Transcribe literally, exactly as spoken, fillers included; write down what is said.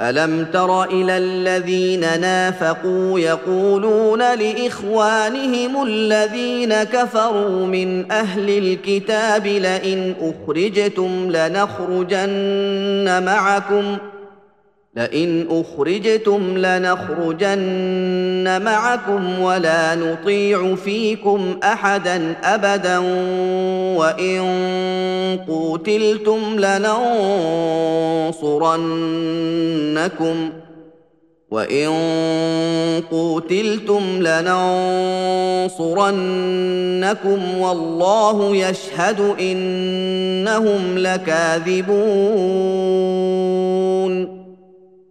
ألم تر إلى الذين نافقوا يقولون لإخوانهم الذين كفروا من أهل الكتاب لئن أخرجتم لنخرجن معكم لئن أخرجتم لنخرجن معكم ولا نطيع فيكم أحدا أبدا وإن قوتلتم لننصرنكم وإن قوتلتم لننصرنكم والله يشهد إنهم لكاذبون